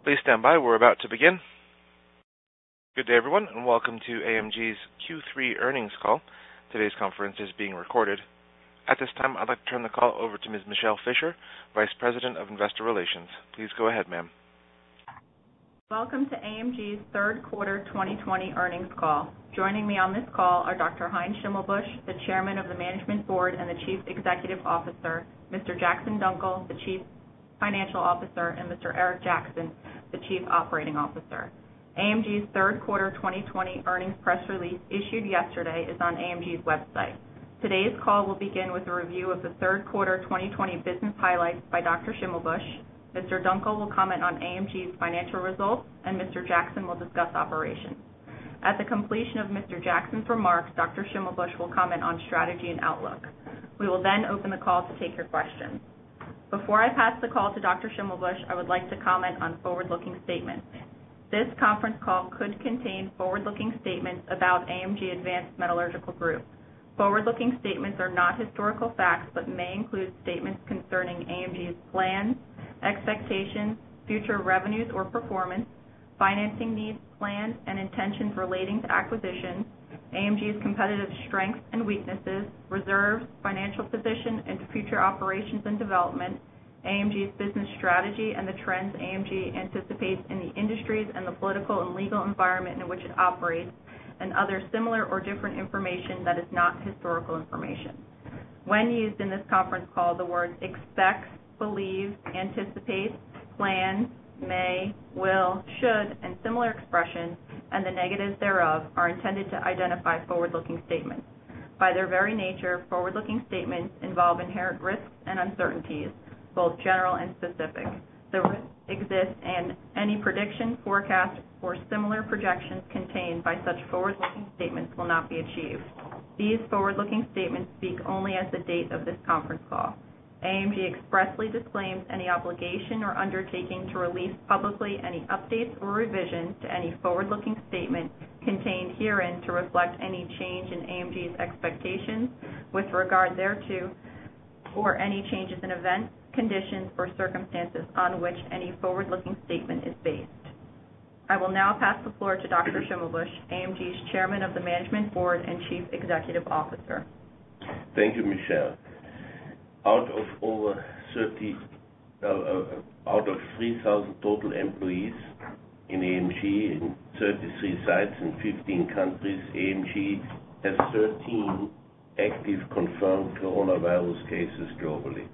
Please stand by. We're about to begin. Good day, everyone, and welcome to AMG's Q3 earnings call. Today's conference is being recorded. At this time, I'd like to turn the call over to Ms. Michele Fisher, Vice President of Investor Relations. Please go ahead, ma'am. Welcome to AMG's third quarter 2020 earnings call. Joining me on this call are Dr. Heinz Schimmelbusch, the Chairman of the Management Board and the Chief Executive Officer, Mr. Jackson Dunckel, the Chief Financial Officer, and Mr. Eric Jackson, the Chief Operating Officer. AMG's third quarter 2020 earnings press release issued yesterday is on AMG's website. Today's call will begin with a review of the third quarter 2020 business highlights by Dr. Schimmelbusch. Mr. Dunckel will comment on AMG's financial results, and Mr. Jackson will discuss operations. At the completion of Mr. Jackson's remarks, Dr. Schimmelbusch will comment on strategy and outlook. We will then open the call to take your questions. Before I pass the call to Dr. Schimmelbusch, I would like to comment on forward-looking statements. This conference call could contain forward-looking statements about AMG Advanced Metallurgical Group. Forward-looking statements are not historical facts but may include statements concerning AMG's plans, expectations, future revenues or performance, financing needs, plans, and intentions relating to acquisitions, AMG's competitive strengths and weaknesses, reserves, financial position, and future operations and development, AMG's business strategy and the trends AMG anticipates in the industries and the political and legal environment in which it operates, and other similar or different information that is not historical information. When used in this conference call, the words expects, believes, anticipates, plans, may, will, should, and similar expressions, and the negatives thereof are intended to identify forward-looking statements. By their very nature, forward-looking statements involve inherent risks and uncertainties, both general and specific. The risks exist and any prediction, forecast, or similar projections contained by such forward-looking statements will not be achieved. These forward-looking statements speak only as the date of this conference call. AMG expressly disclaims any obligation or undertaking to release publicly any updates or revisions to any forward-looking statement contained herein to reflect any change in AMG's expectations with regard thereto, or any changes in events, conditions, or circumstances on which any forward-looking statement is based. I will now pass the floor to Dr. Schimmelbusch, AMG's Chairman of the Management Board and Chief Executive Officer. Thank you, Michele. Out of 3,000 total employees in AMG in 33 sites in 15 countries, AMG has 13 active confirmed coronavirus cases globally.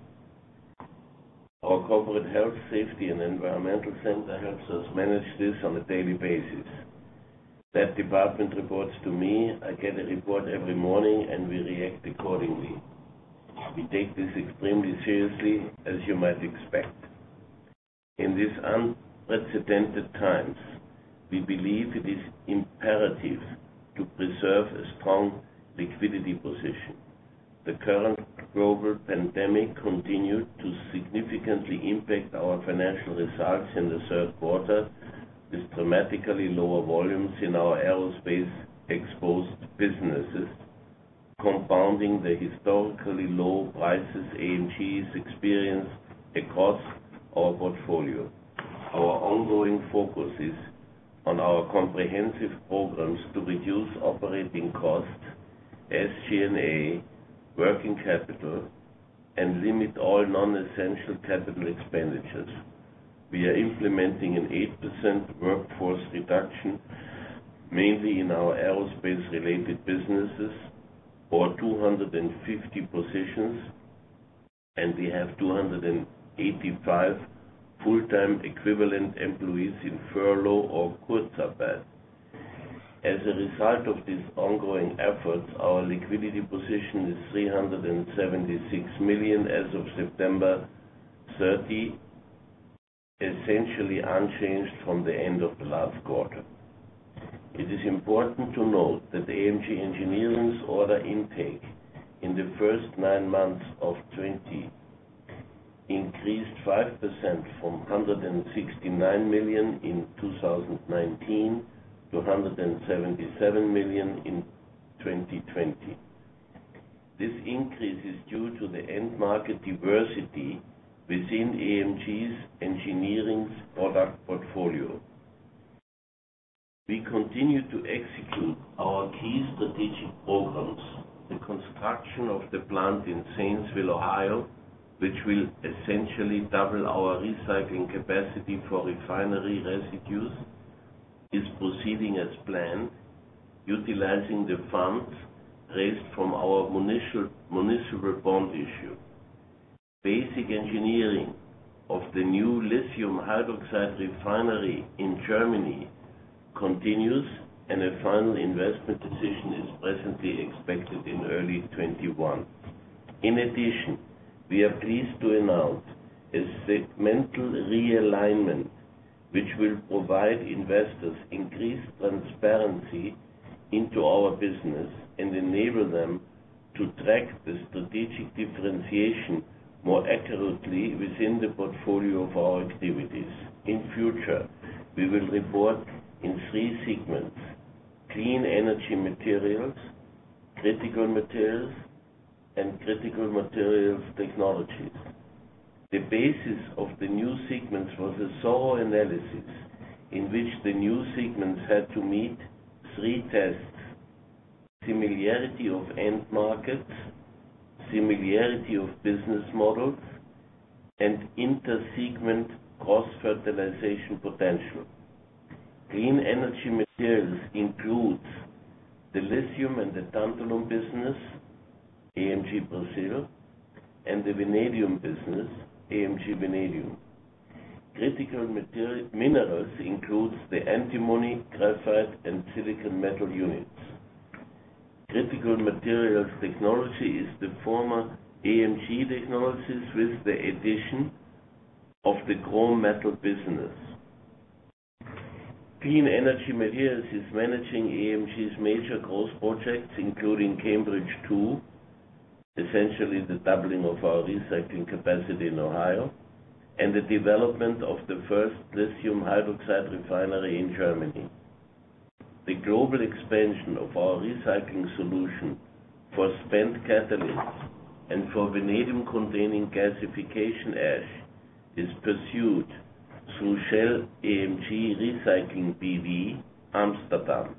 Our Corporate Health, Safety, and Environmental Center helps us manage this on a daily basis. That department reports to me, I get a report every morning, and we react accordingly. We take this extremely seriously, as you might expect. In these unprecedented times, we believe it is imperative to preserve a strong liquidity position. The current global pandemic continued to significantly impact our financial results in the third quarter, with dramatically lower volumes in our aerospace-exposed businesses, compounding the historically low prices AMG has experienced across our portfolio. Our ongoing focus is on our comprehensive programs to reduce operating costs, SG&A, working capital, and limit all non-essential capital expenditures. We are implementing an 8% workforce reduction, mainly in our aerospace-related businesses, or 250 positions, and we have 285 full-time equivalent employees in furlough or Kurzarbeit. As a result of these ongoing efforts, our liquidity position is $376 million as of September 30, essentially unchanged from the end of the last quarter. It is important to note that AMG Engineering's order intake in the first 9 months of 2020 increased 5% from $169 million in 2019 to $177 million in 2020. This increase is due to the end market diversity within AMG's engineering product portfolio. We continue to execute our key strategic programs. The construction of the plant in Zanesville, Ohio, which will essentially double our recycling capacity for refinery residues, is proceeding as planned, utilizing the funds raised from our municipal bond issue. Basic engineering of the new lithium hydroxide refinery in Germany continues, and a final investment decision is presently expected in early 2021. In addition, we are pleased to announce a segmental realignment which will provide investors increased transparency into our business and enable them to track the strategic differentiation more accurately within the portfolio of our activities. In future, we will report in 3 segments: Clean Energy Materials, Critical Materials, and Critical Materials Technologies. The basis of the new segments was a thorough analysis in which the new segments had to meet 3 tests: similarity of end markets, similarity of business models, and inter-segment cross-fertilization potential. Clean Energy Materials includes the lithium and the tantalum business, AMG Brazil, and the vanadium business, AMG Vanadium. Critical Minerals includes the antimony, graphite, and silicon metal units. Critical Materials Technology is the former AMG Technologies with the addition of the chrome metal business. Clean Energy Materials is managing AMG's major growth projects, including Cambridge 2, essentially the doubling of our recycling capacity in Ohio, and the development of the first lithium hydroxide refinery in Germany. The global expansion of our recycling solution for spent catalysts and for vanadium-containing gasification ash is pursued through Shell AMG Recycling BV, Amsterdam.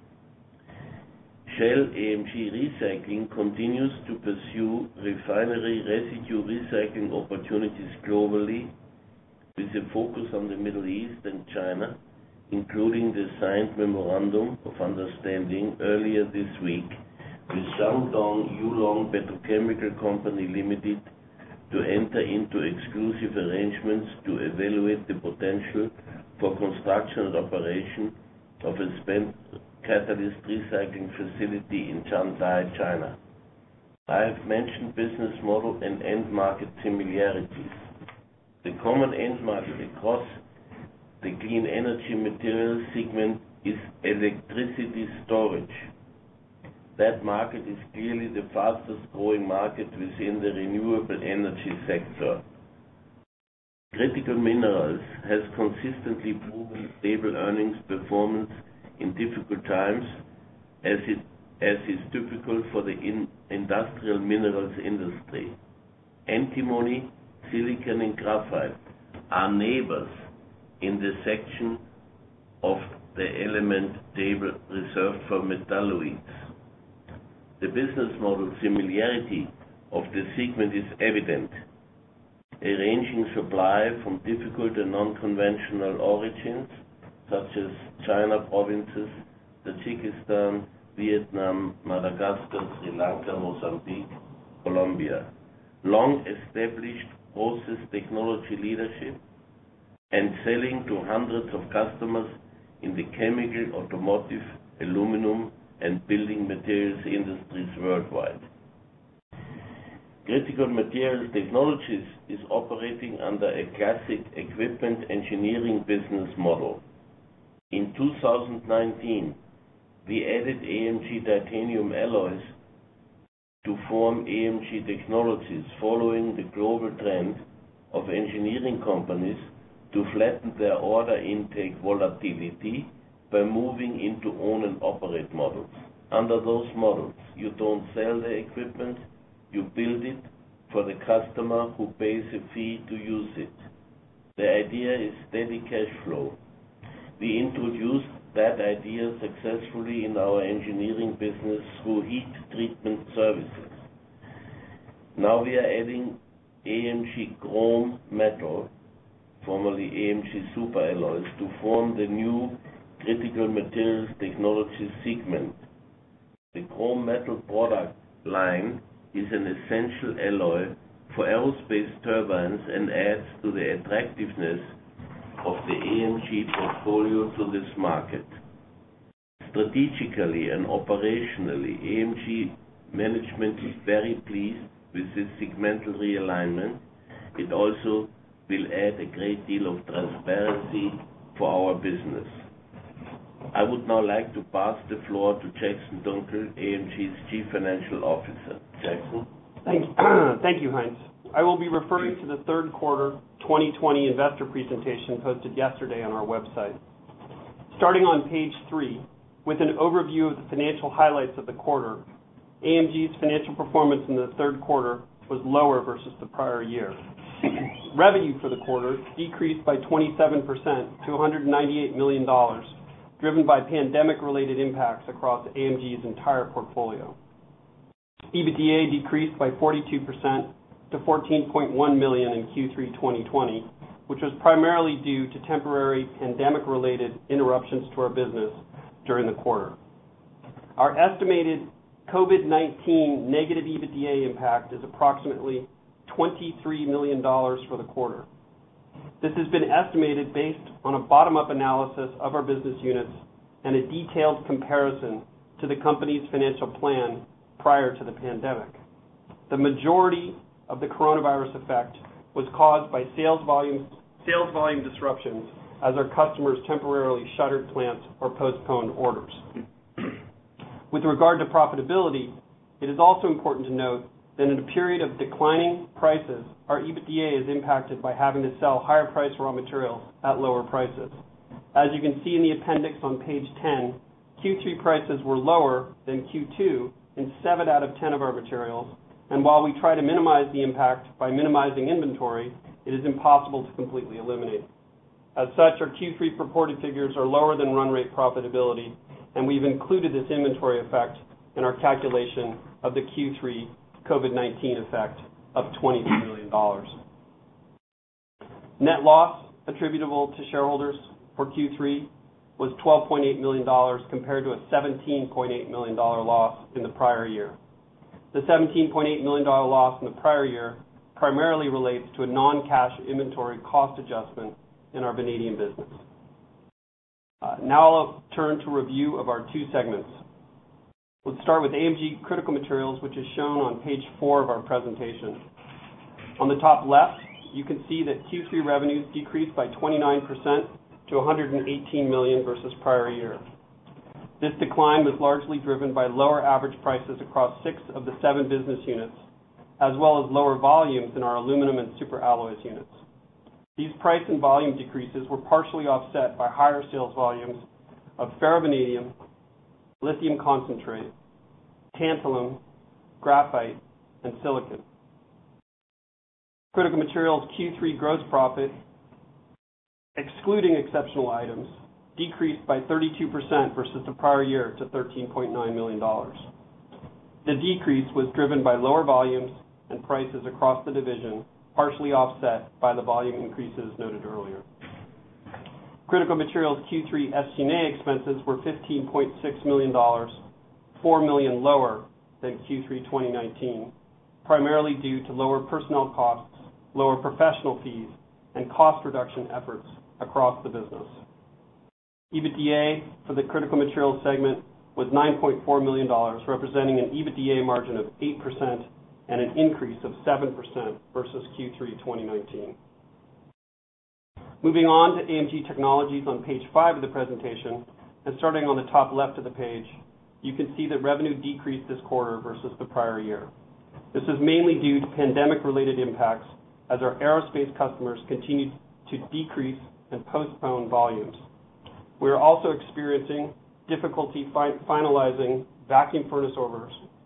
Shell AMG Recycling continues to pursue refinery residue recycling opportunities globally with a focus on the Middle East and China, including the signed Memorandum of Understanding earlier this week with Shandong Yulong Petrochemical Company Limited to enter into exclusive arrangements to evaluate the potential for construction and operation of a spent catalyst recycling facility in Shanghai, China. I have mentioned business model and end market similarities. The common end market across the Clean Energy Materials segment is electricity storage. That market is clearly the fastest growing market within the renewable energy sector. Critical Minerals has consistently proven stable earnings performance in difficult times, as is typical for the industrial minerals industry. Antimony, silicon, and graphite are neighbors in the section of the element table reserved for metalloids. The business model similarity of the segment is evident, arranging supply from difficult and non-conventional origins such as China provinces, Tajikistan, Vietnam, Madagascar, Sri Lanka, Mozambique, Colombia. Long-established process technology leadership and selling to hundreds of customers in the chemical, automotive, aluminum, and building materials industries worldwide. Critical Materials Technologies is operating under a classic equipment engineering business model. In 2019, we added AMG Titanium Alloys to form AMG Technologies, following the global trend of engineering companies to flatten their order intake volatility by moving into own and operate models. Under those models, you don't sell the equipment, you build it, for the customer who pays a fee to use it. The idea is steady cash flow. We introduced that idea successfully in our engineering business through heat treatment services. Now we are adding AMG Chrome Metal, formerly AMG Super Alloys, to form the new Critical Materials Technology segment. The Chrome Metal product line is an essential alloy for aerospace turbines and adds to the attractiveness of the AMG portfolio to this market. Strategically and operationally, AMG management is very pleased with this segmental realignment. It also will add a great deal of transparency for our business. I would now like to pass the floor to Jackson Dunckel, AMG's Chief Financial Officer. Jackson? Thank you, Heinz. I will be referring to the third quarter 2020 investor presentation posted yesterday on our website. Starting on page 3, with an overview of the financial highlights of the quarter, AMG's financial performance in the third quarter was lower versus the prior year. Revenue for the quarter decreased by 27% to $198 million, driven by pandemic-related impacts across AMG's entire portfolio. EBITDA decreased by 42% to $14.1 million in Q3 2020, which was primarily due to temporary pandemic-related interruptions to our business during the quarter. Our estimated COVID-19 negative EBITDA impact is approximately $23 million for the quarter. This has been estimated based on a bottom-up analysis of our business units and a detailed comparison to the company's financial plan prior to the pandemic. The majority of the coronavirus effect was caused by sales volume disruptions as our customers temporarily shuttered plants or postponed orders. With regard to profitability, it is also important to note that in a period of declining prices, our EBITDA is impacted by having to sell higher priced raw materials at lower prices. As you can see in the appendix on page 10, Q3 prices were lower than Q2 in 7 out of 10 of our materials, and while we try to minimize the impact by minimizing inventory, it is impossible to completely eliminate. As such, our Q3 reported figures are lower than run rate profitability, and we've included this inventory effect in our calculation of the Q3 COVID-19 effect of $23 million. Net loss attributable to shareholders for Q3 was $12.8 million compared to a $17.8 million loss in the prior year. The $17.8 million loss in the prior year primarily relates to a non-cash inventory cost adjustment in our vanadium business. Now I'll turn to review of our two segments. Let's start with AMG Critical Materials, which is shown on page 4 of our presentation. On the top left, you can see that Q3 revenues decreased by 29% to $118 million versus prior year. This decline was largely driven by lower average prices across 6 of the 7 business units, as well as lower volumes in our aluminum and superalloys units. These price and volume decreases were partially offset by higher sales volumes of ferrovanadium, lithium concentrate, tantalum, graphite, and silicon. Critical Materials Q3 gross profit, excluding exceptional items, decreased by 32% versus the prior year to $13.9 million. The decrease was driven by lower volumes and prices across the division, partially offset by the volume increases noted earlier. Critical Materials Q3 SG&A expenses were $15.6 million, $4 million lower than Q3 2019, primarily due to lower personnel costs, lower professional fees, and cost reduction efforts across the business. EBITDA for the Critical Materials segment was $9.4 million, representing an EBITDA margin of 8% and an increase of 7% versus Q3 2019. Moving on to AMG Technologies on page 5 of the presentation, and starting on the top left of the page, you can see that revenue decreased this quarter versus the prior year. This is mainly due to pandemic-related impacts as our aerospace customers continued to decrease and postpone volumes. We are also experiencing difficulty finalizing vacuum furnace orders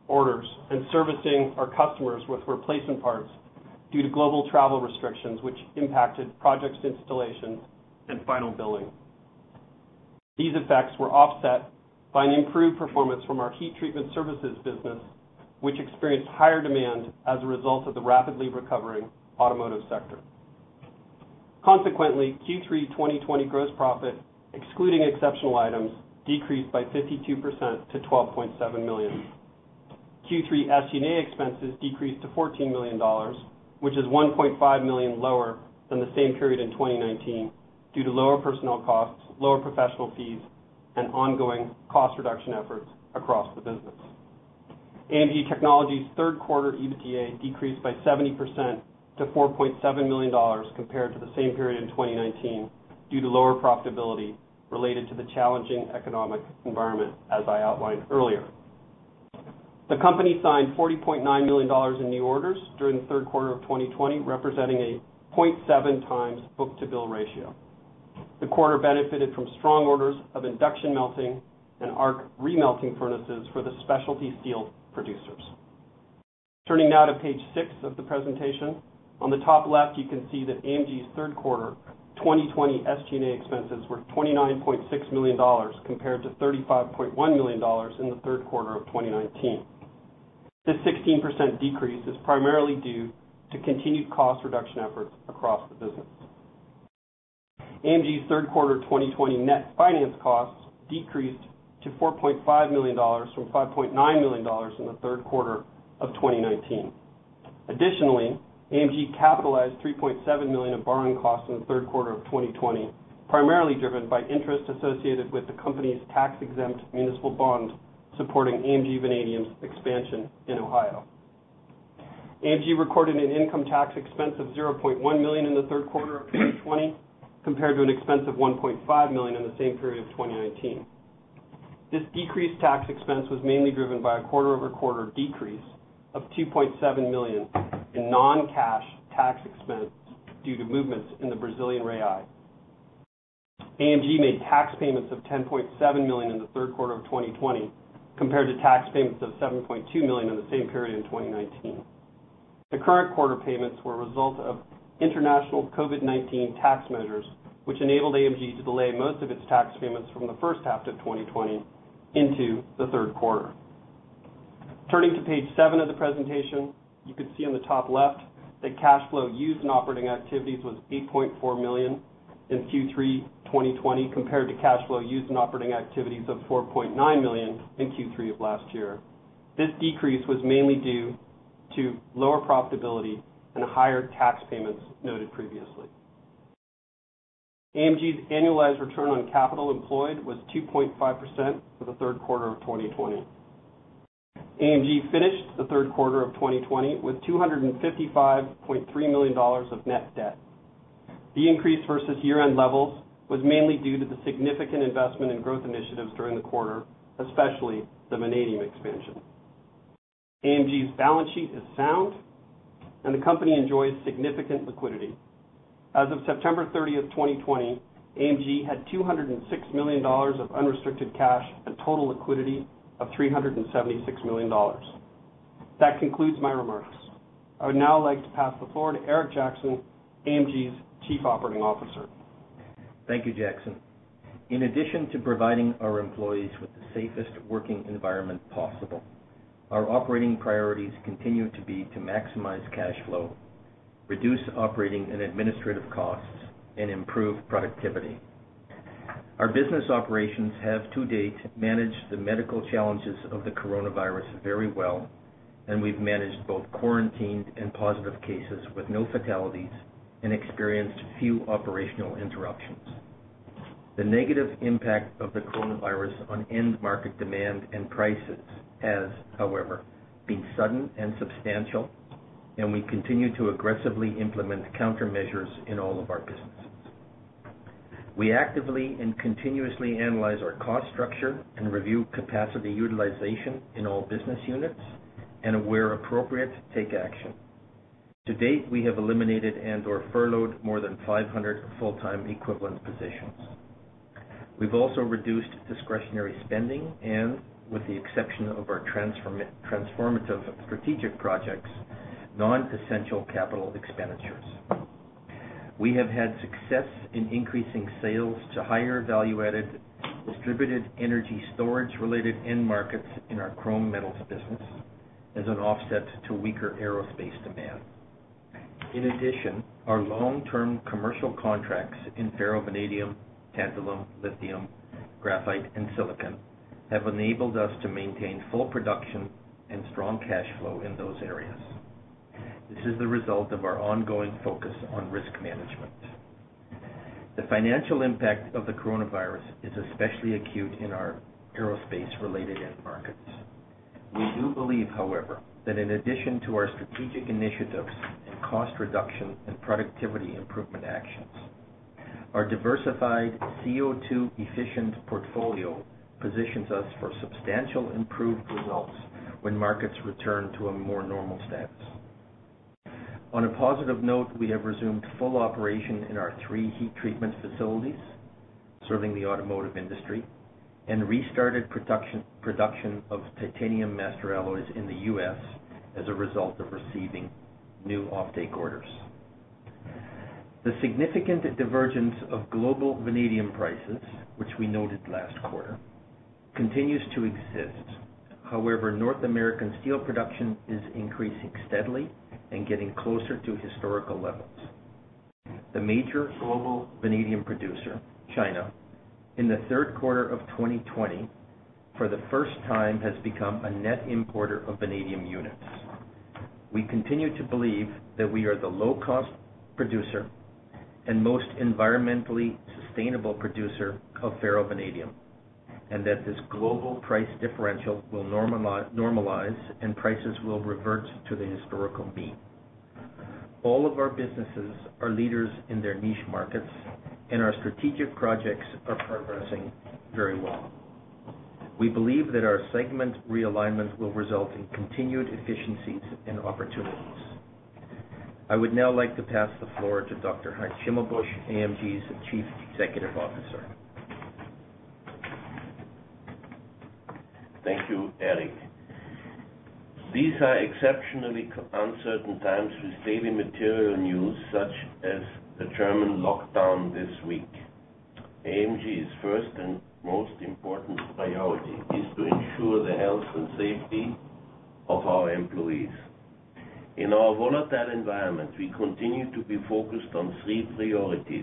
orders and servicing our customers with replacement parts due to global travel restrictions, which impacted project installations and final billing. These effects were offset by an improved performance from our heat treatment services business, which experienced higher demand as a result of the rapidly recovering automotive sector. Consequently, Q3 2020 gross profit, excluding exceptional items, decreased by 52% to $12.7 million. Q3 SG&A expenses decreased to $14 million, which is $1.5 million lower than the same period in 2019 due to lower personnel costs, lower professional fees, and ongoing cost reduction efforts across the business. AMG Technologies' third quarter EBITDA decreased by 70% to $4.7 million compared to the same period in 2019 due to lower profitability related to the challenging economic environment, as I outlined earlier. The company signed $40.9 million in new orders during the third quarter of 2020, representing a 0.7 times book-to-bill ratio. The quarter benefited from strong orders of induction melting and arc remelting furnaces for the specialty steel producers. Turning now to page 6 of the presentation, on the top left you can see that AMG's third quarter 2020 SG&A expenses were $29.6 million compared to $35.1 million in the third quarter of 2019. This 16% decrease is primarily due to continued cost reduction efforts across the business. AMG's third quarter 2020 net finance costs decreased to $4.5 million from $5.9 million in the third quarter of 2019. Additionally, AMG capitalized $3.7 million of borrowing costs in the third quarter of 2020, primarily driven by interest associated with the company's tax-exempt municipal bond supporting AMG Vanadium's expansion in Ohio. AMG recorded an income tax expense of $0.1 million in the third quarter of 2020 compared to an expense of $1.5 million in the same period of 2019. This decreased tax expense was mainly driven by a quarter-over-quarter decrease of $2.7 million in non-cash tax expense due to movements in the Brazilian real. AMG made tax payments of $10.7 million in the third quarter of 2020 compared to tax payments of $7.2 million in the same period in 2019. The current quarter payments were a result of international COVID-19 tax measures, which enabled AMG to delay most of its tax payments from the first half of 2020 into the third quarter. Turning to page 7 of the presentation, you can see on the top left that cash flow used in operating activities was $8.4 million in Q3 2020 compared to cash flow used in operating activities of $4.9 million in Q3 of last year. This decrease was mainly due to lower profitability and higher tax payments noted previously. AMG's annualized return on capital employed was 2.5% for the third quarter of 2020. AMG finished the third quarter of 2020 with $255.3 million of net debt. The increase versus year-end levels was mainly due to the significant investment in growth initiatives during the quarter, especially the vanadium expansion. AMG's balance sheet is sound, and the company enjoys significant liquidity. As of September 30th, 2020, AMG had $206 million of unrestricted cash and total liquidity of $376 million. That concludes my remarks. I would now like to pass the floor to Eric Jackson, AMG's Chief Operating Officer. Thank you, Jackson. In addition to providing our employees with the safest working environment possible, our operating priorities continue to be to maximize cash flow, reduce operating and administrative costs, and improve productivity. Our business operations have to date managed the medical challenges of the coronavirus very well, and we've managed both quarantined and positive cases with no fatalities and experienced few operational interruptions. The negative impact of the coronavirus on end market demand and prices has, however, been sudden and substantial, and we continue to aggressively implement countermeasures in all of our businesses. We actively and continuously analyze our cost structure and review capacity utilization in all business units, and where appropriate, take action. To date, we have eliminated and/or furloughed more than 500 full-time equivalent positions. We've also reduced discretionary spending and, with the exception of our transformative strategic projects, non-essential capital expenditures. We have had success in increasing sales to higher value-added distributed energy storage-related end markets in our chrome metals business as an offset to weaker aerospace demand. In addition, our long-term commercial contracts in ferrovanadium, tantalum, lithium, graphite, and silicon have enabled us to maintain full production and strong cash flow in those areas. This is the result of our ongoing focus on risk management. The financial impact of the coronavirus is especially acute in our aerospace-related end markets. We do believe, however, that in addition to our strategic initiatives and cost reduction and productivity improvement actions, our diversified CO2 efficient portfolio positions us for substantial improved results when markets return to a more normal status. On a positive note, we have resumed full operation in our 3 heat treatment facilities serving the automotive industry and restarted production of titanium master alloys in the U.S. as a result of receiving new offtake orders. The significant divergence of global vanadium prices, which we noted last quarter, continues to exist. However, North American steel production is increasing steadily and getting closer to historical levels. The major global vanadium producer, China, in the third quarter of 2020, for the first time has become a net importer of vanadium units. We continue to believe that we are the low-cost producer and most environmentally sustainable producer of ferrovanadium, and that this global price differential will normalize and prices will revert to the historical mean. All of our businesses are leaders in their niche markets, and our strategic projects are progressing very well. We believe that our segment realignment will result in continued efficiencies and opportunities. I would now like to pass the floor to Dr. Heinz Schimmelbusch, AMG's Chief Executive Officer. Thank you, Eric. These are exceptionally uncertain times with daily material news such as the German lockdown this week. AMG's first and most important priority is to ensure the health and safety of our employees. In our volatile environment, we continue to be focused on 3 priorities.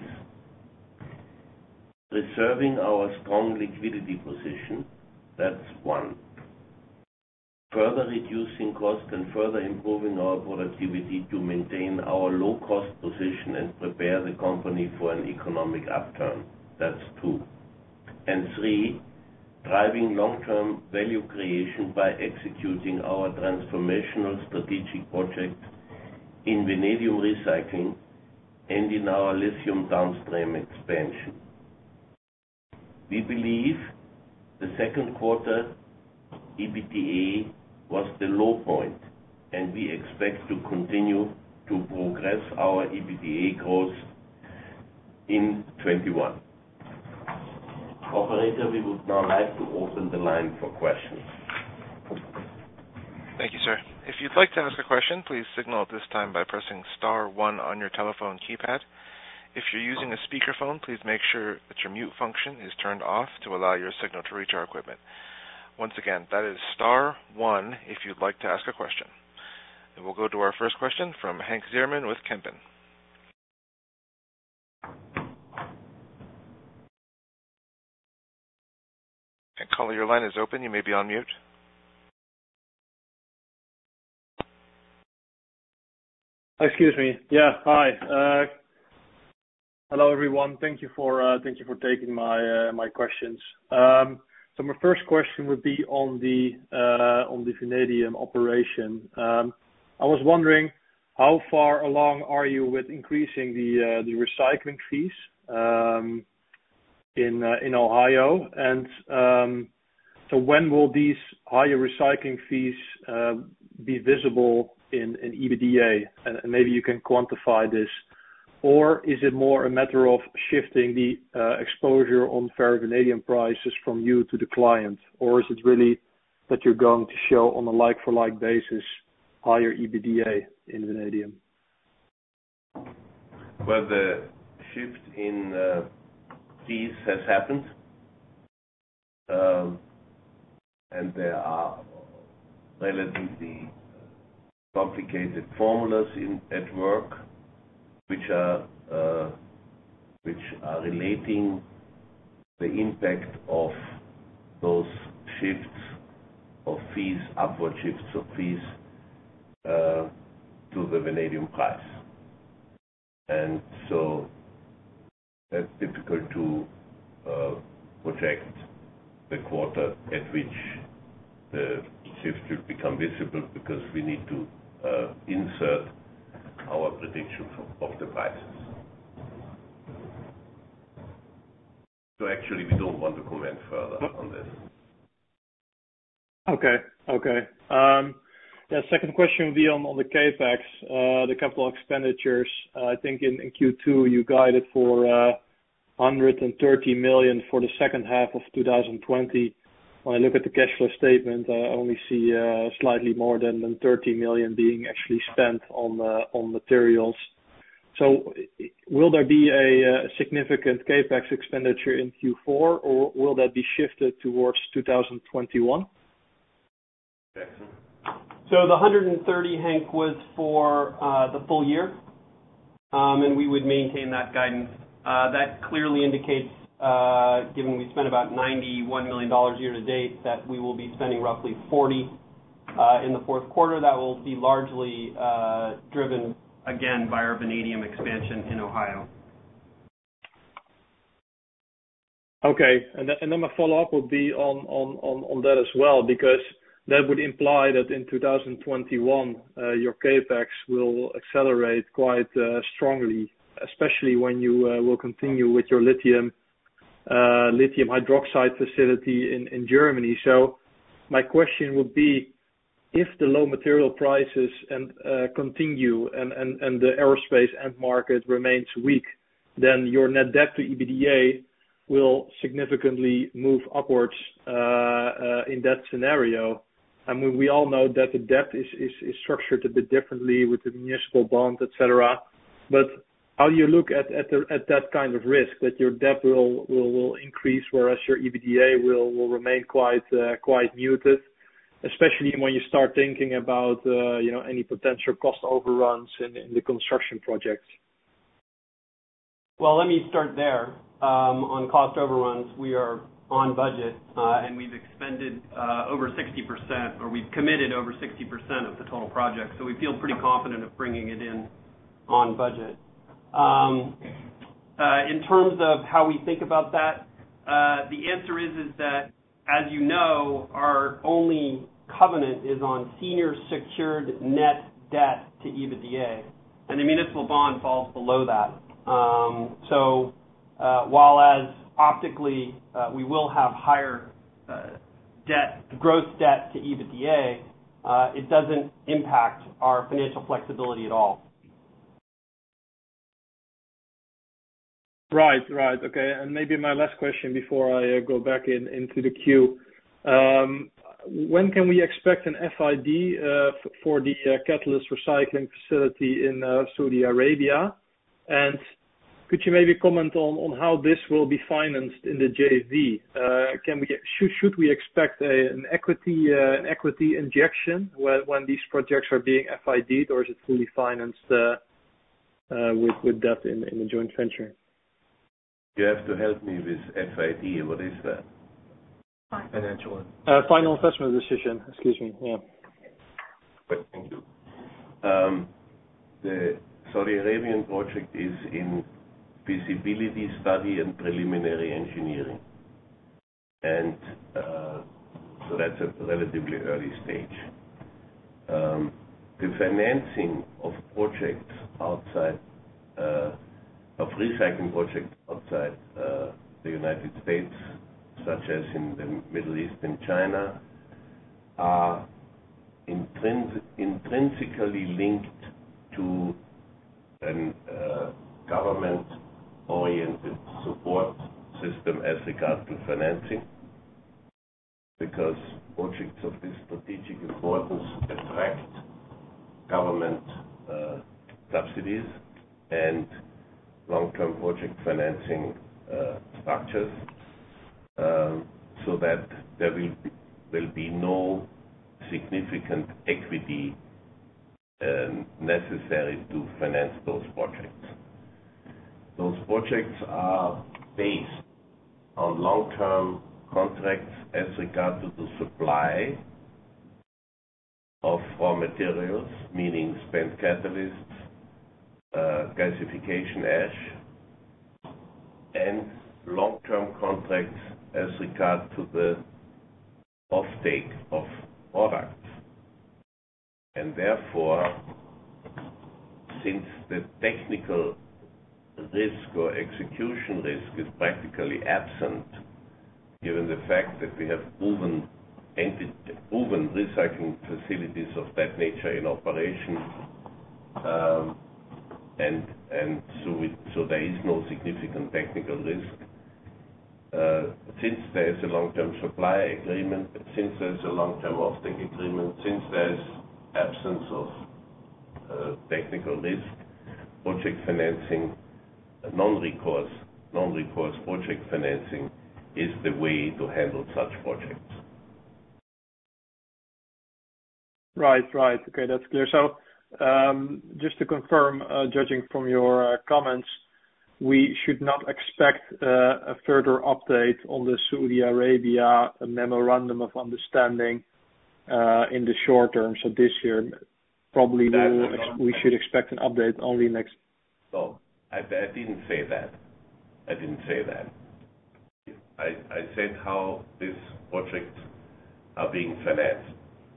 Preserving our strong liquidity position, that's 1. Further reducing cost and further improving our productivity to maintain our low-cost position and prepare the company for an economic upturn, that's 2. And 3, driving long-term value creation by executing our transformational strategic projects in vanadium recycling and in our lithium downstream expansion. We believe the second quarter EBITDA was the low point, and we expect to continue to progress our EBITDA growth in 21. Operator, we would now like to open the line for questions. Thank you, sir. If you'd like to ask a question, please signal at this time by pressing star 1 on your telephone keypad. If you're using a speakerphone, please make sure that your mute function is turned off to allow your signal to reach our equipment. Once again, that is star 1 if you'd like to ask a question. And we'll go to our first question from Hank Zierman with Kempen. And caller, your line is open. You may be on mute. Excuse me. Yeah, hi. Hello, everyone. Thank you for taking my questions. So my first question would be on the vanadium operation. I was wondering, how far along are you with increasing the recycling fees in Ohio, and so when will these higher recycling fees be visible in EBITDA, and maybe you can quantify this, or is it more a matter of shifting the exposure on ferrovanadium prices from you to the client, or is it really that you're going to show on a like-for-like basis higher EBITDA in vanadium? Well, the shift in fees has happened, and there are relatively complicated formulas at work which are relating the impact of those shifts of fees, upward shifts of fees to the vanadium price. And so that's difficult to project the quarter at which the shift should become visible, because we need to insert our prediction of the prices. So actually, we don't want to comment further on this. Okay. Second question would be on the CapEx, the capital expenditures. I think in Q2 you guided for 130 million for the second half of 2020. When I look at the cash flow statement, I only see slightly more than 30 million being actually spent on materials. So will there be a significant CapEx expenditure in Q4, or will that be shifted towards 2021? Jackson? So the 130, Hank, was for the full year, and we would maintain that guidance. That clearly indicates, given we spent about $91 million year to date, that we will be spending roughly 40 in the fourth quarter. That will be largely driven, again, by our vanadium expansion in Ohio. Okay, and then my follow-up would be on that as well, because that would imply that in 2021 your capex will accelerate quite strongly, especially when you will continue with your lithium hydroxide facility in Germany. So my question would be, if the low material prices and continue and the aerospace end market remains weak, then your net debt to EBITDA will significantly move upwards in that scenario. I mean, we all know that the debt is structured a bit differently with the municipal bond, etc. But how do you look at that kind of risk, that your debt will increase, whereas your EBITDA will remain quite muted, especially when you start thinking about any potential cost overruns in the construction projects? Well, let me start there. On cost overruns, we are on budget, and we've expended over 60%, or we've committed over 60% of the total project. So we feel pretty confident of bringing it in on budget. In terms of how we think about that, the answer is that, as you know, our only covenant is on senior secured net debt to EBITDA, and the municipal bond falls below that. So while as optically we will have higher gross debt to EBITDA, it doesn't impact our financial flexibility at all. Right. Okay. And maybe my last question before I go back into the queue. When can we expect an FID for the catalyst recycling facility in Saudi Arabia? And could you maybe comment on how this will be financed in the JV? Should we expect an equity injection when these projects are being FID'd, or is it fully financed with debt in the joint venture? You have to help me with FID. What is that? Financial. Final investment decision. Excuse me. Yeah. Thank you. The Saudi Arabian project is in feasibility study and preliminary engineering, and so that's a relatively early stage. The financing of projects outside of recycling projects outside the United States, such as in the Middle East and China, are intrinsically linked to a government-oriented support system as regards to financing. because projects of this strategic importance attract government subsidies and long-term project financing structures, so that there will be no significant equity necessary to finance those projects. Those projects are based on long-term contracts as regard to the supply of raw materials, meaning spent catalysts, gasification ash, and long-term contracts as regard to the offtake of products. And therefore, since the technical risk or execution risk is practically absent, given the fact that we have proven recycling facilities of that nature in operation, so there is no significant technical risk. Since there is a long-term supply agreement, since there is a long-term offtake agreement, since there is absence of technical risk, project financing, non-recourse project financing is the way to handle such projects. Right. Okay, that's clear. So, just to confirm, judging from your comments, we should not expect a further update on the Saudi Arabia memorandum of understanding in the short term. So this year, probably we should expect an update only next. No, I didn't say that. I said how these projects are being financed.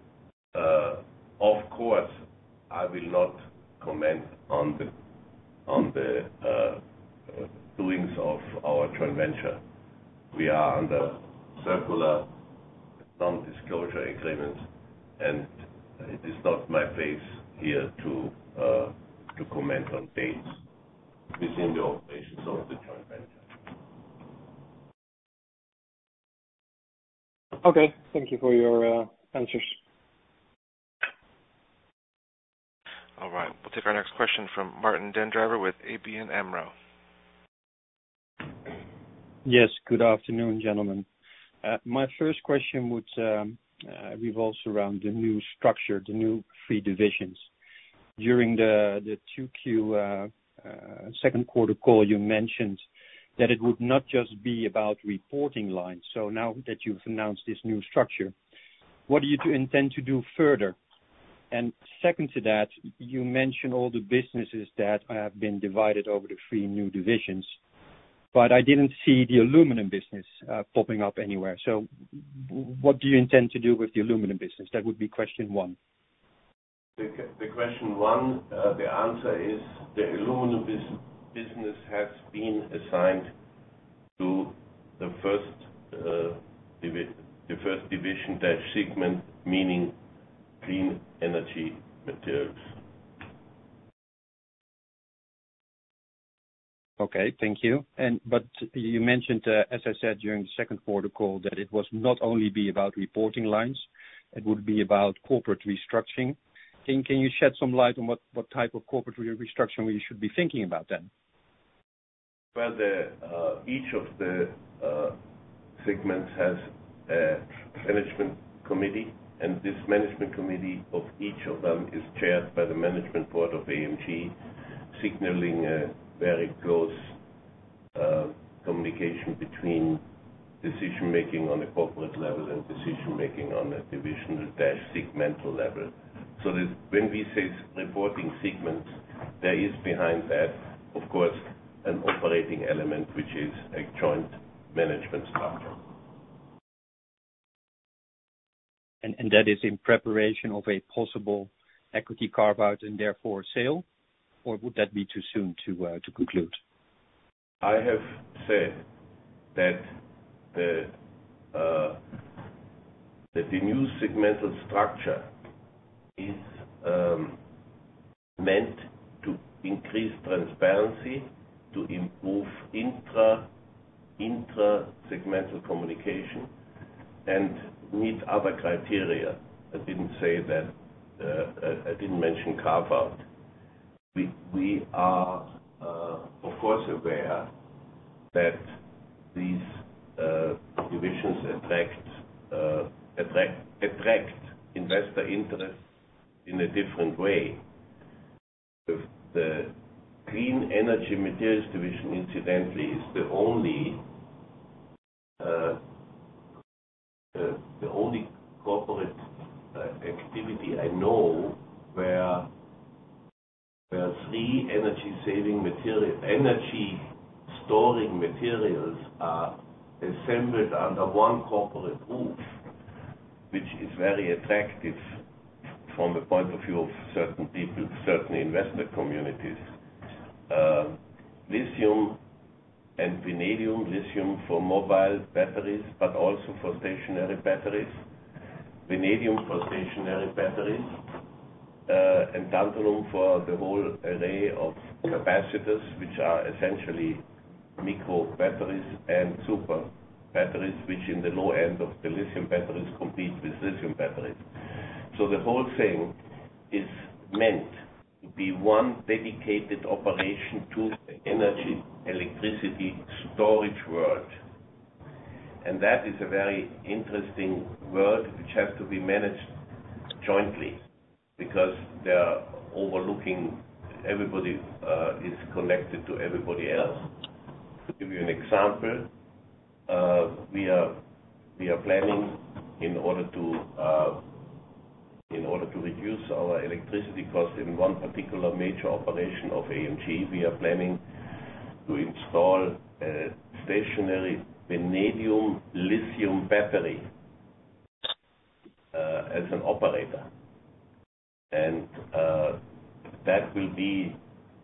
Of course, I will not comment on the doings of our joint venture. We are under circular non-disclosure agreements, and it is not my place here to comment on dates within the operations of the joint venture. Okay, thank you for your answers. All right, we'll take our next question from Martin Dendriver with ABN AMRO. Yes, good afternoon, gentlemen. My first question would revolves around the new structure, the new three divisions. During the 2Q second quarter call, you mentioned that it would not just be about reporting lines. So now that you've announced this new structure, what do you intend to do further? And second to that, you mentioned all the businesses that have been divided over the three new divisions, but I didn't see the aluminum business popping up anywhere. So what do you intend to do with the aluminum business? That would be question one. The question one, the answer is the aluminum business has been assigned to the first division -- segment, meaning clean energy materials. Okay, thank you. But you mentioned, as I said during the second quarter call, that it was not only be about reporting lines, it would be about corporate restructuring. Can you shed some light on what type of corporate restructuring we should be thinking about then? Well, each of the segments has a management committee, and this management committee of each of them is chaired by the management board of AMG, signaling a very close communication between decision-making on a corporate level and decision-making on a divisional -- segmental level. So that when we say reporting segments, there is behind that, of course, an operating element, which is a joint management structure. And that is in preparation of a possible equity carve-out and therefore sale? Or would that be too soon to conclude? I have said that the new segmental structure is meant to increase transparency, to improve intra-segmental communication, and meet other criteria. I didn't say that. I didn't mention carve-out. We are, of course, aware that these divisions attract investor interest in a different way. The Clean Energy Materials division, incidentally, is the only corporate activity I know where three energy storing materials are assembled under one corporate roof, which is very attractive from the point of view of certain people, certain investor communities. Lithium and vanadium, lithium for mobile batteries, but also for stationary batteries, vanadium for stationary batteries, and tantalum for the whole array of capacitors, which are essentially micro batteries and super batteries, which in the low end of the lithium batteries compete with lithium batteries. So the whole thing is meant to be one dedicated operation to the energy, electricity storage world. And that is a very interesting world which has to be managed jointly, because they are overlooking, everybody is connected to everybody else. To give you an example, we are planning in order to reduce our electricity costs in one particular major operation of AMG. We are planning to install a stationary vanadium lithium battery as an operator, and that will be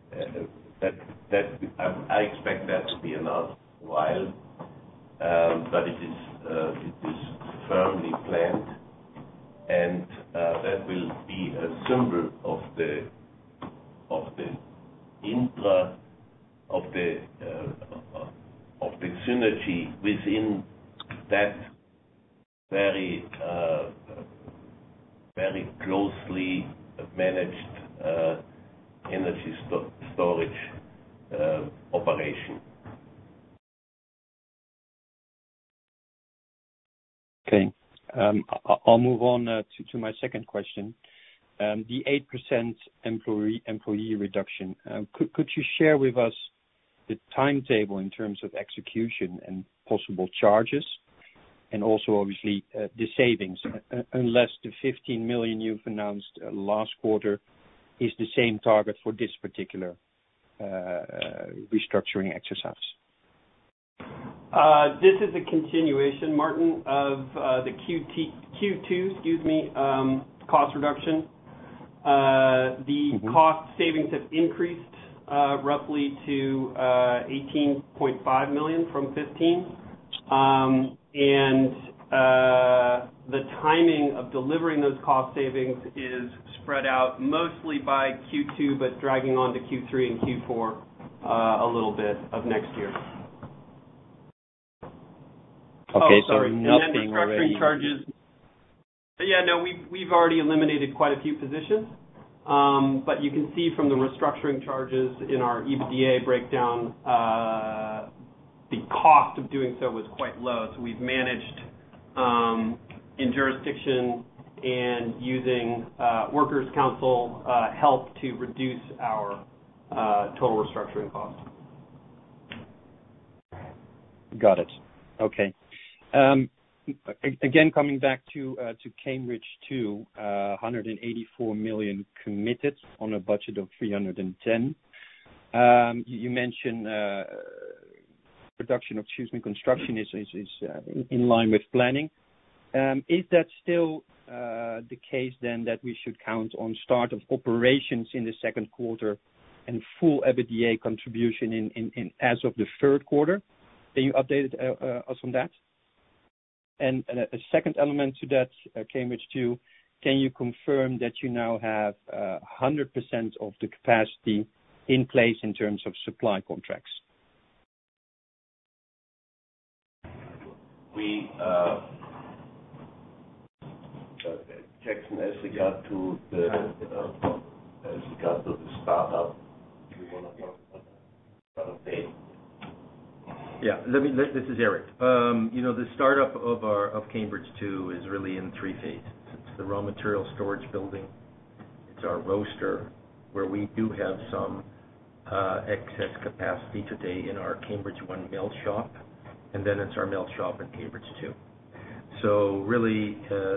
I expect that to be announced in a while, but it is firmly planned, and that will be a symbol of the synergy within that very closely managed energy storage operation. Okay. I'll move on to my second question. The 8% employee reduction. Could you share with us the timetable in terms of execution and possible charges, and also obviously the savings, unless the 15 million you've announced last quarter is the same target for this particular restructuring exercise? This is a continuation, Martin, of the Q2 cost reduction. The cost savings have increased roughly to 18.5 million from 15, and the timing of delivering those cost savings is spread out mostly by Q2, but dragging on to Q3 and Q4 a little bit of next year. Okay, sorry. So nothing and then restructuring already. Charges. Yeah, no, we've already eliminated quite a few positions, but you can see from the restructuring charges in our EBITDA breakdown, the cost of doing so was quite low. So we've managed in jurisdiction and using workers' council help to reduce our total restructuring cost. Got it. Okay. Again, coming back to Cambridge 2, 184 million committed on a budget of 310. You mentioned construction is in line with planning. Is that still the case then, that we should count on start of operations in the second quarter and full EBITDA contribution in as of the third quarter? Can you update us on that? And a second element to that, Cambridge 2, can you confirm that you now have 100% of the capacity in place in terms of supply contracts? Jackson, as regard to the startup, do you want to talk about that? Yeah, this is Eric. The startup of Cambridge 2 is really in 3 phases. It's the raw material storage building. It's our roaster, where we do have some excess capacity today in our Cambridge 1 mill shop, and then it's our mill shop in Cambridge 2. So really,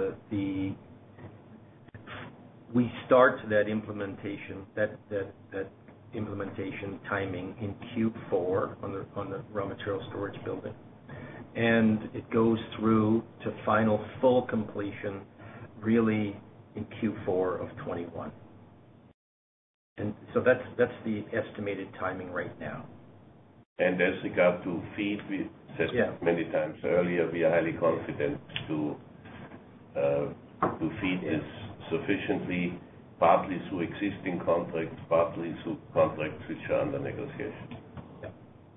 we start that implementation, that implementation timing in Q4 on the raw material storage building, and it goes through to final full completion really in Q4 of 21. And so that's the estimated timing right now. And as regard to feed, we said many times earlier, we are highly confident to feed this sufficiently, partly through existing contracts, partly through contracts which are under negotiation. Yeah.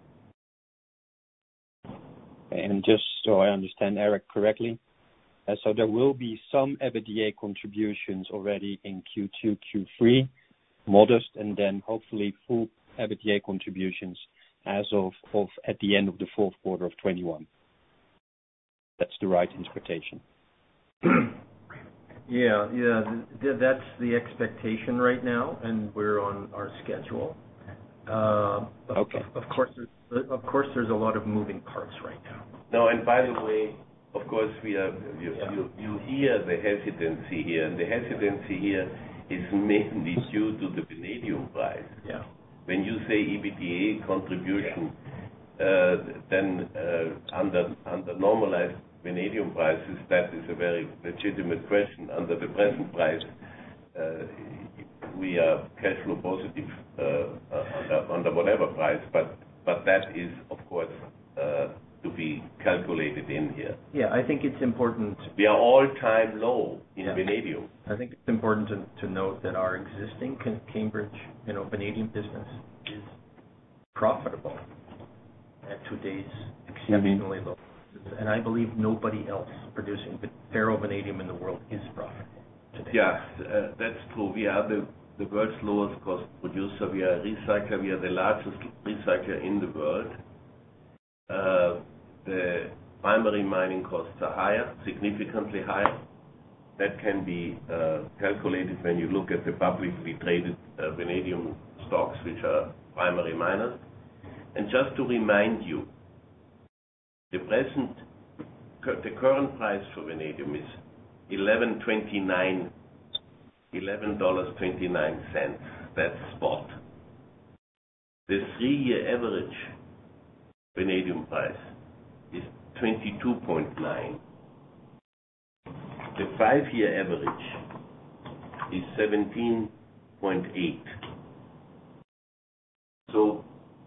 And just so I understand Eric correctly, so there will be some EBITDA contributions already in Q2, Q3, modest, and then hopefully full EBITDA contributions as of at the end of the fourth quarter of 21. That's the right interpretation. Yeah, that's the expectation right now, and we're on our schedule. Okay. Of course, there's a lot of moving parts right now. No, and by the way, of course, you hear the hesitancy here, and the hesitancy here is mainly due to the vanadium price. Yeah. When you say EBITDA contribution, then under normalized vanadium prices, that is a very legitimate question. Under the present price, we are cash flow positive under whatever price, but that is, of course, to be calculated in here. Yeah, I think it's important. We are all-time low in vanadium. I think it's important to note that our existing Cambridge, vanadium business is profitable at today's exceptionally low. And I believe nobody else producing ferrovanadium in the world is profitable today. Yeah, that's true. We are the world's lowest cost producer. We are a recycler. We are the largest recycler in the world. The primary mining costs are higher, significantly higher. That can be calculated when you look at the publicly traded vanadium stocks, which are primary miners. And just to remind you, the current price for vanadium is $11.29. That's spot. The 3-year average vanadium price is 22.9. The 5-year average is 17.8. So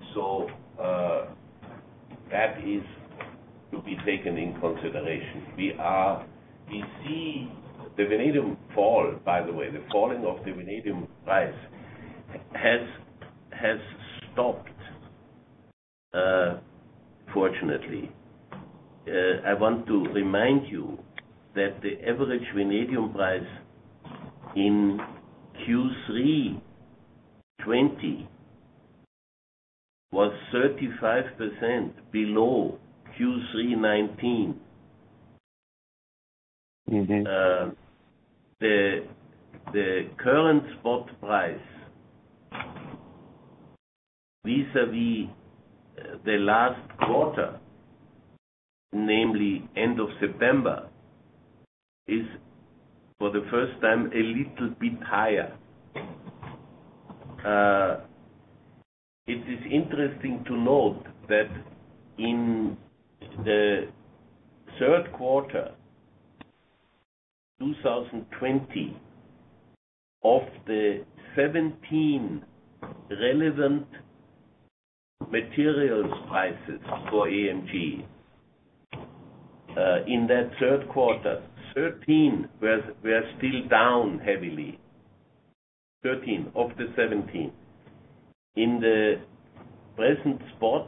that is to be taken in consideration. We see the vanadium fall, by the way, the falling of the vanadium price has stopped, fortunately. I want to remind you that the average vanadium price in Q3 20 was 35% below Q3 19. Mm-hmm. The current spot price vis-a-vis the last quarter, namely end of September, is for the first time a little bit higher. It is interesting to note that in the third quarter 2020, of the 17 relevant materials prices for AMG, in that third quarter, 13 were still down heavily. 13 of the 17. In the present spot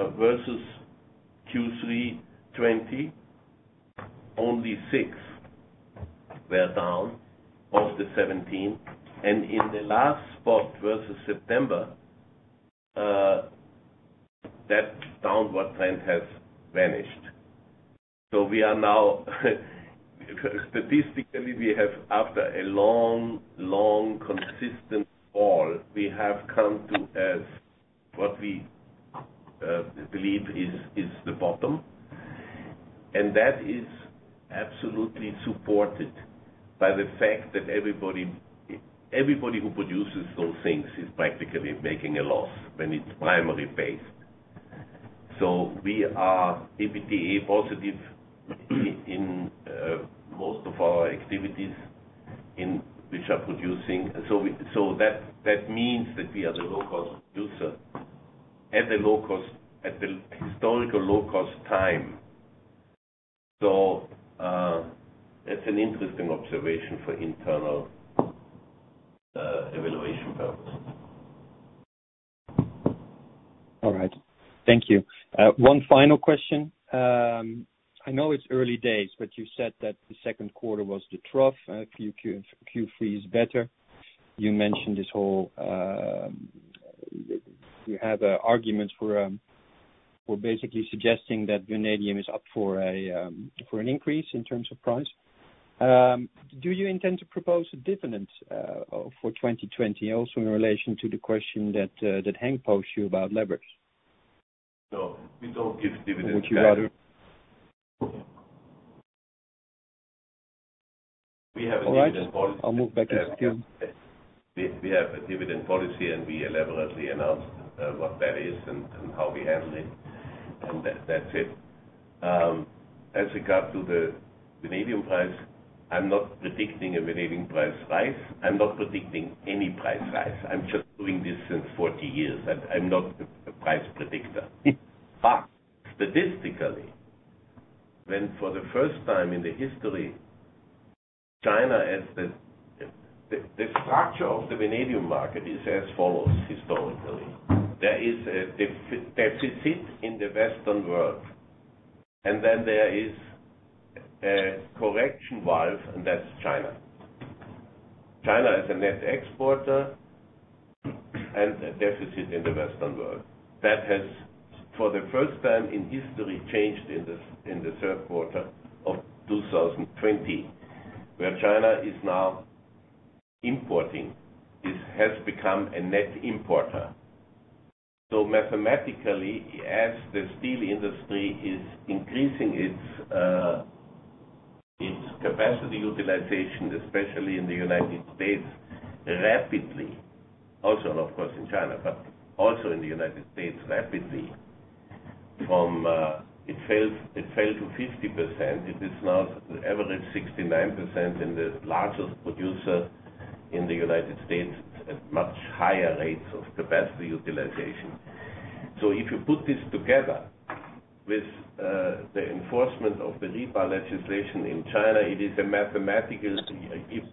versus Q3 20, only 6 were down of the 17, and in the last spot versus September, that downward trend has vanished. So we are now, statistically, we have, after a long, consistent fall, we have come to as what we believe is the bottom, and that is absolutely supported by the fact that everybody who produces those things is practically making a loss when it's primary based. So we are EBITDA positive in most of our activities in which are producing. So that means that we are the low cost producer at the historical low cost time. So it's an interesting observation for internal evaluation purposes. All right. Thank you. One final question. I know it's early days, but you said that the second quarter was the trough. Q3 is better. You mentioned this whole. You have arguments for basically suggesting that vanadium is up for an increase in terms of price. Do you intend to propose a dividend for 2020, also in relation to the question that Hank posed you about leverage? No, we don't give dividends. Would you rather? We have a dividend policy. I'll move back into the queue. We have a dividend policy, and we elaborately announced what that is and how we handle it, and that's it. As regard to the vanadium price, I'm not predicting a vanadium price rise. I'm not predicting any price rise. I'm just doing this since 40 years. I'm not a price predictor. But statistically, when for the first time in the history, China, as the structure of the vanadium market is as follows historically. There is a deficit in the Western world, and then there is a correction valve, and that's China. China is a net exporter and a deficit in the Western world. That has, for the first time in history, changed in the third quarter of 2020, where China is now importing, has become a net importer. So mathematically, as the steel industry is increasing its capacity utilization, especially in the United States, rapidly, also and of course in China, but also in the United States rapidly, from it fell to 50%. It is now the average 69% in the largest producer in the United States at much higher rates of capacity utilization. So if you put this together with the enforcement of the rebar legislation in China, it is a mathematical. If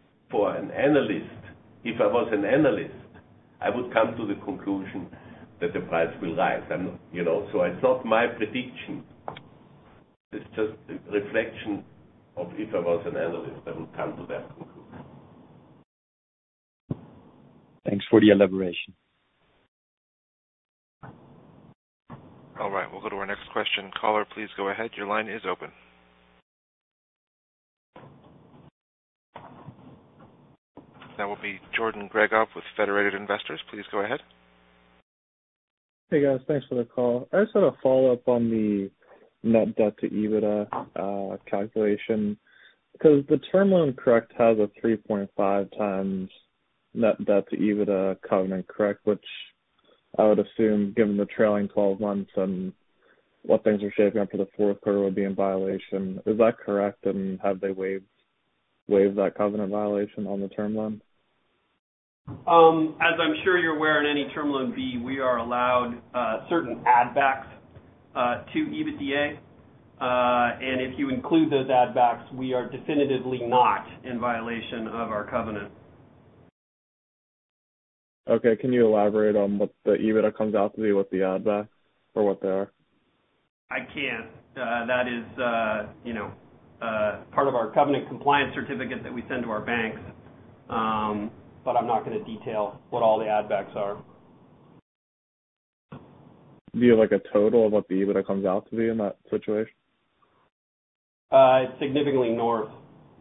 I was an analyst, I would come to the conclusion that the price will rise. So it's not my prediction. It's just a reflection of if I was an analyst, I would come to that conclusion. Thanks for the elaboration. All right, we'll go to our next question. Caller, please go ahead. Your line is open. That will be Jordan Gregov with Federated Investors. Please go ahead. Hey guys, thanks for the call. I just had a follow-up on the net debt to EBITDA calculation, because the term loan, correct, has a 3.5 times net debt to EBITDA covenant, correct, which I would assume, given the trailing 12 months and what things are shaping up for the fourth quarter, would be in violation. Is that correct? And have they waived that covenant violation on the term loan? As I'm sure you're aware, in any term loan B, we are allowed certain add-backs to EBITDA. And if you include those add-backs, we are definitively not in violation of our covenant. Okay, can you elaborate on what the EBITDA comes out to be, what the add-backs, or what they are? I can't. That is, part of our covenant compliance certificate that we send to our banks. But I'm not going to detail what all the add-backs are. Do you have like a total of what the EBITDA comes out to be in that situation? It's significantly north.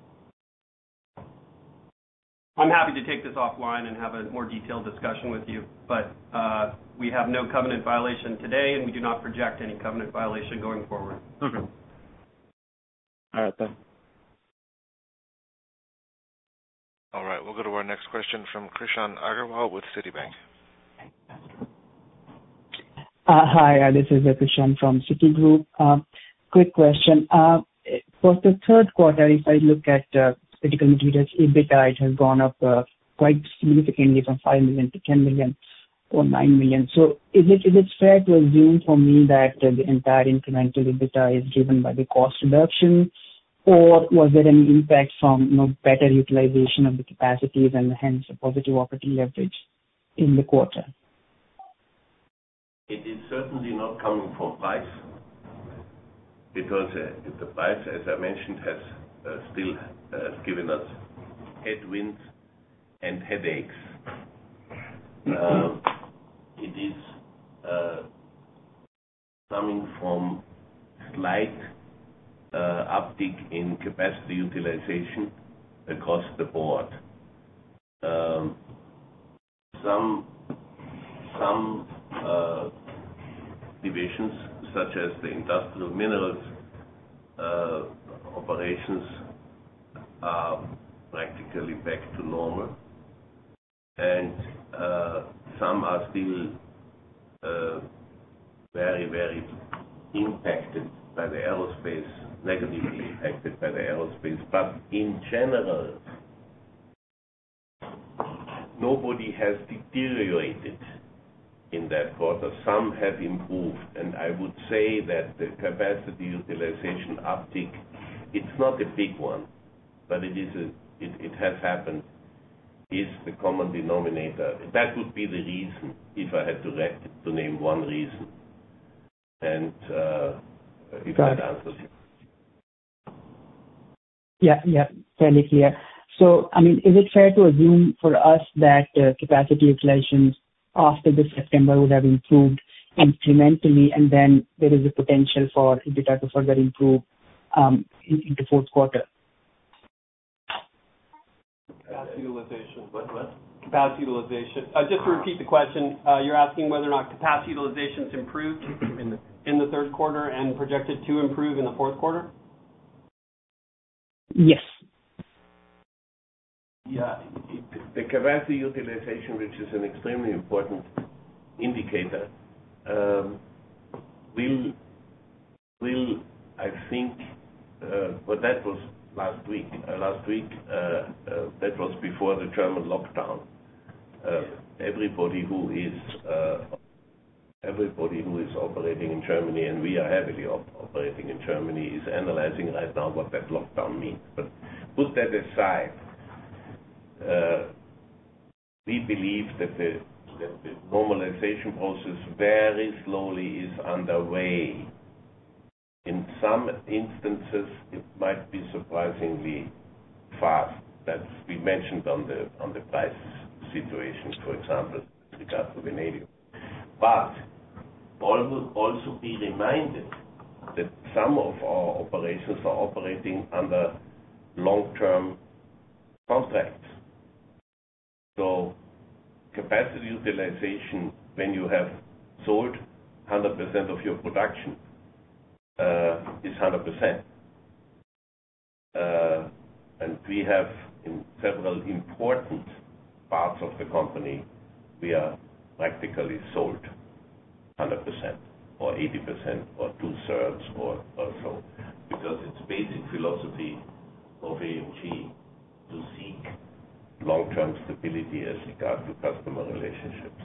I'm happy to take this offline and have a more detailed discussion with you, but we have no covenant violation today, and we do not project any covenant violation going forward. Okay. All right, then. All right, we'll go to our next question from Krishan Agarwal with Citibank. Hi, this is Krishan from Citigroup. Quick question. For the third quarter, if I look at Critical Materials EBITDA, it has gone up quite significantly from 5 million to 10 million or 9 million. So is it fair to assume for me that the entire incremental EBITDA is driven by the cost reduction, or was there any impact from better utilization of the capacities and hence a positive operating leverage in the quarter? It is certainly not coming from price, because the price, as I mentioned, has still given us headwinds and headaches. It is coming from slight uptick in capacity utilization across the board. Some divisions, such as the industrial minerals operations, are practically back to normal, and some are still very, very impacted by the aerospace, negatively impacted by the aerospace. But in general, nobody has deteriorated in that quarter. Some have improved, and I would say that the capacity utilization uptick, it's not a big one, but it has happened, is the common denominator. That would be the reason, if I had to name one reason. And if that answers you. Yeah, fairly clear. So, I mean, is it fair to assume for us that capacity utilization after the September would have improved incrementally, and then there is a potential for EBITDA to further improve into fourth quarter? Capacity utilization. What? Capacity utilization. Just to repeat the question, you're asking whether or not capacity utilization's improved in the third quarter and projected to improve in the fourth quarter? Yes. Yeah, the capacity utilization, which is an extremely important indicator, will I think, but that was last week. That was before the German lockdown. Everybody who is operating in Germany, and we are heavily operating in Germany, is analyzing right now what that lockdown means. But put that aside. We believe that the normalization process very slowly is underway. In some instances, it might be surprisingly fast. That's we mentioned on the price situation, for example, with regard to vanadium. But also be reminded that some of our operations are operating under long-term contracts. So capacity utilization, when you have sold 100% of your production, is 100%. And we have, in several important parts of the company, we are practically sold 100% or 80% or 2/3 or so, because it's basic philosophy of AMG to seek long-term stability as regards to customer relationships.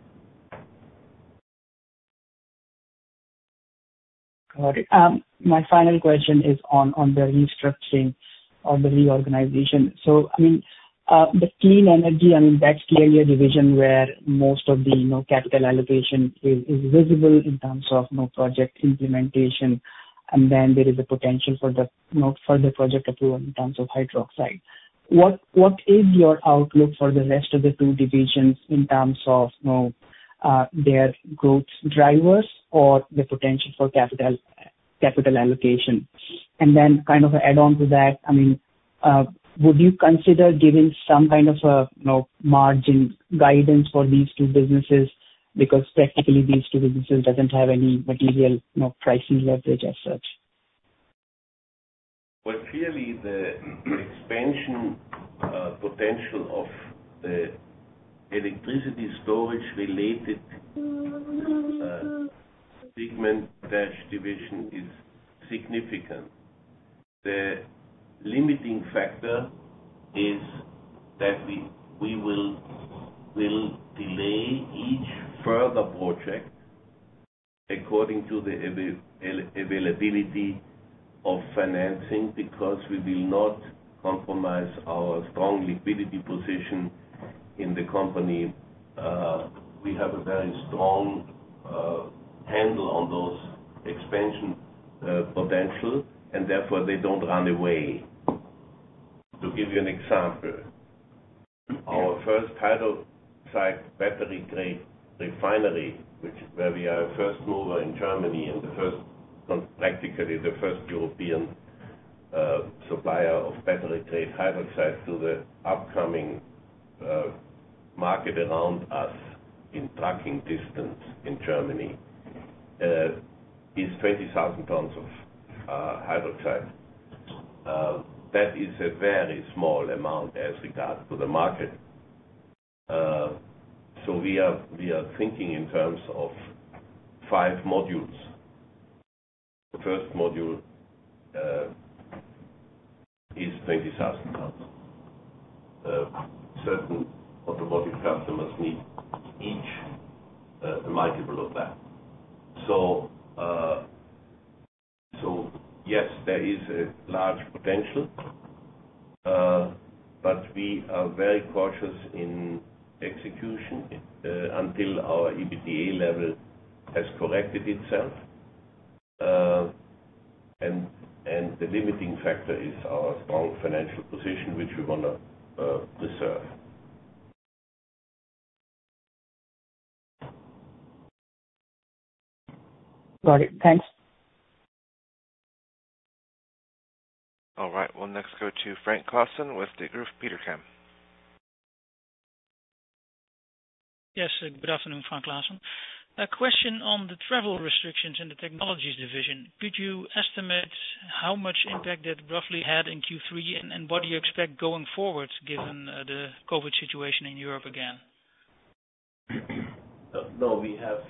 Got it. My final question is on the restructuring or the reorganization. So, I mean, the clean energy, I mean, that's clearly a division where most of the capital allocation is visible in terms of project implementation. and then there is a potential for the further project approval in terms of hydroxide. What is your outlook for the rest of the two divisions in terms of their growth drivers or the potential for capital allocation? And then kind of add on to that, I mean, would you consider giving some kind of a margin guidance for these two businesses, because practically these two businesses doesn't have any material pricing leverage as such? Well, clearly the expansion potential of the electricity storage related segment-division is significant. The limiting factor is that we will delay each further project according to the availability of financing, because we will not compromise our strong liquidity position in the company. We have a very strong handle on those expansion potential, and therefore they don't run away. To give you an example, our first hydroxide battery grade refinery, where we are a first mover in Germany and practically the first European supplier of battery grade hydroxide to the upcoming market around us in trucking distance in Germany, is 20,000 tons of hydroxide. That is a very small amount as regards to the market. So we are thinking in terms of 5 modules. The first module is 20,000 tons. Certain automotive customers need each a multiple of that. So yes, there is a large potential, but we are very cautious in execution until our EBITDA level has corrected itself, and the limiting factor is our strong financial position, which we want to preserve. Got it. Thanks. All right. We'll next go to Frank Claassen with Degroof Petercam. Yes, good afternoon, Frank Claassen. A question on the travel restrictions in the technologies division. Could you estimate how much impact that roughly had in Q3, and what do you expect going forward, given the COVID situation in Europe again? No, we have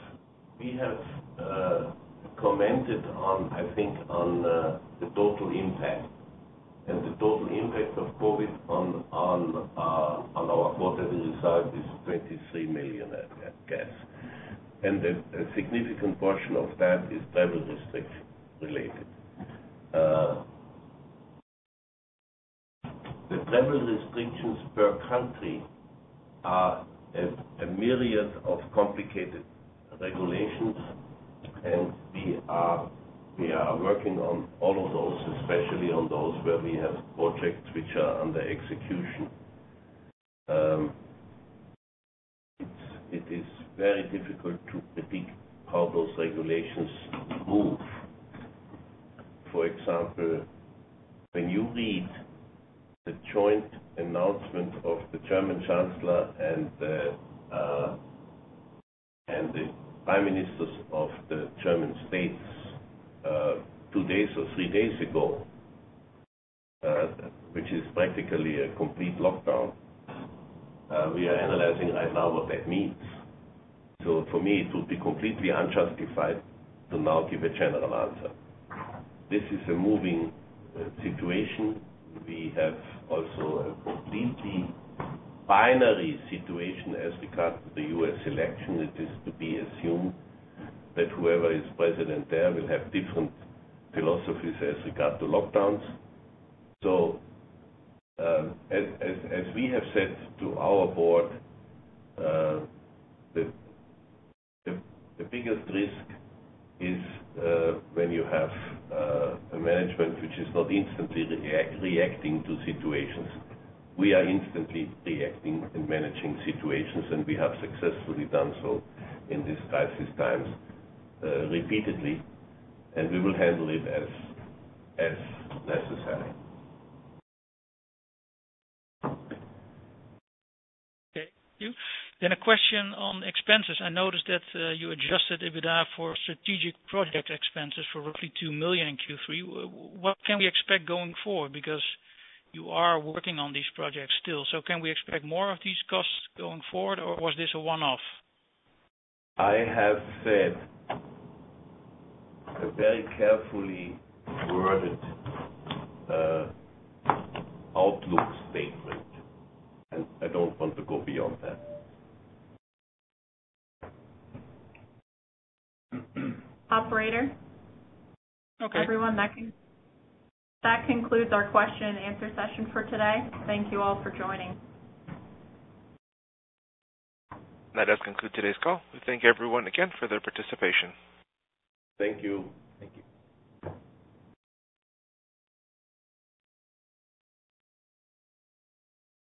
commented on, I think, on the total impact. And the total impact of COVID on our quarterly result is 23 million, I guess. And a significant portion of that is travel restriction related. The travel restrictions per country are a myriad of complicated regulations, and we are working on all of those, especially on those where we have projects which are under execution. It is very difficult to predict how those regulations move. For example, when you read the joint announcement of the German Chancellor and the Prime Ministers of the German states 2 days or 3 days ago, which is practically a complete lockdown, we are analyzing right now what that means. So for me, it would be completely unjustified to now give a general answer. This is a moving situation. We have also a completely binary situation as regards to the U.S. election. It is to be assumed that whoever is president there will have different philosophies as regards to lockdowns. So, as we have said to our board, the biggest risk is when you have a management which is not instantly reacting to situations. We are instantly reacting and managing situations, and we have successfully done so in these crisis times repeatedly, and we will handle it as necessary. Okay, thank you. Then a question on expenses. I noticed that you adjusted EBITDA for strategic project expenses for roughly 2 million in Q3. What can we expect going forward? Because you are working on these projects still. So can we expect more of these costs going forward, or was this a one-off? I have said a very carefully worded outlook statement, and I don't want to go beyond that. Operator? Okay. Everyone, that concludes our question and answer session for today. Thank you all for joining. That does conclude today's call. We thank everyone again for their participation. Thank you. Thank you.